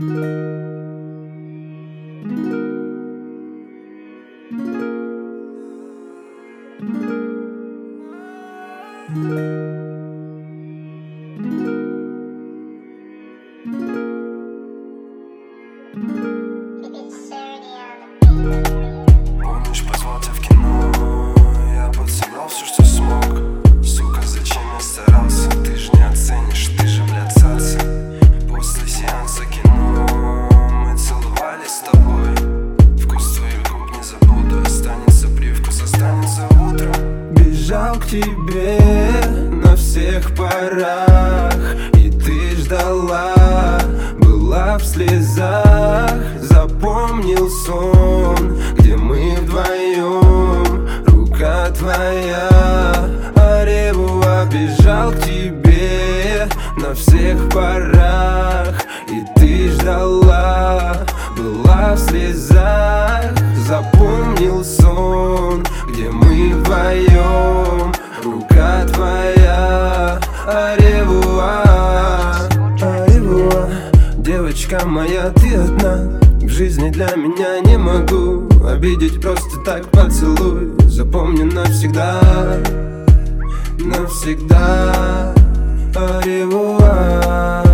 Помнишь, позвал тебя в кино, я подсыграл все, что смог. Сука, зачем я старался? Ты же не оценишь, ты же, блядь, цаца. После сеанса кино мы целовались с тобой. Вкус твоих губ не забуду, останется привкус, останется утром. Бежал к тебе на всех парах, и ты ждала, была в слезах. Запомнил сон, где мы вдвоем, рука твоя, Оревуа. Бежал к тебе на всех парах, и ты ждала, была в слезах. Запомнил сон, где мы вдвоем, рука твоя, Оревуа. Оревуа. Девочка моя, ты одна в жизни для меня, не могу обидеть просто так, поцелуй. Запомни навсегда, навсегда. Оревуа.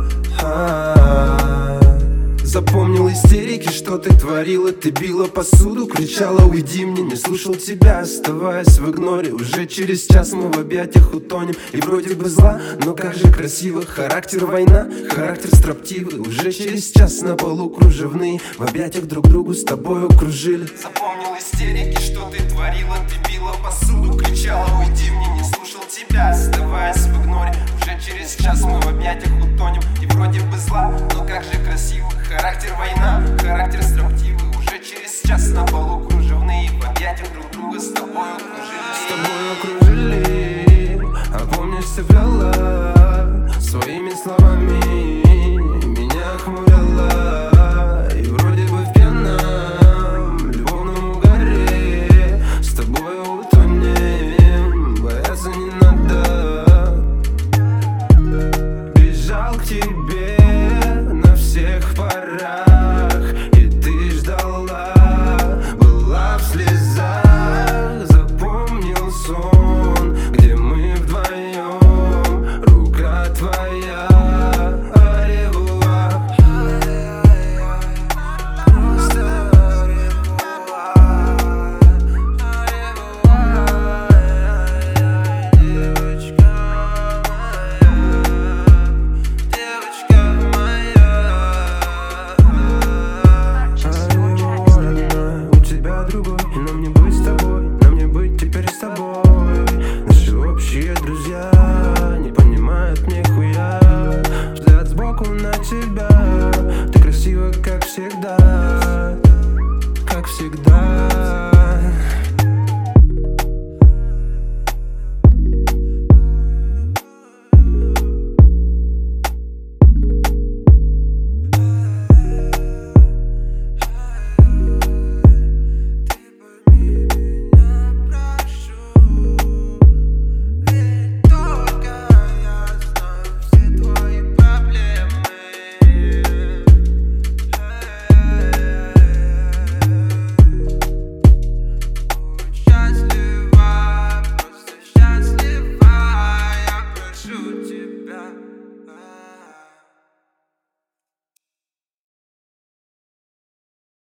Запомнил истерики, что ты творила. Ты била посуду, кричала уйди мне. Не слушал тебя, оставаясь в игноре. Уже через час мы в объятиях утонем. И вроде бы зла, но как же красиво. Характер война, характер строптивый. Уже через час на полу кружевные, в объятиях друг другу с тобой окружили. Запомнил истерики, что ты творила. Ты била посуду, кричала уйди мне. Не слушал тебя, оставаясь в игноре. Уже через час мы в объятиях утонем. И вроде бы зла, но как же красиво.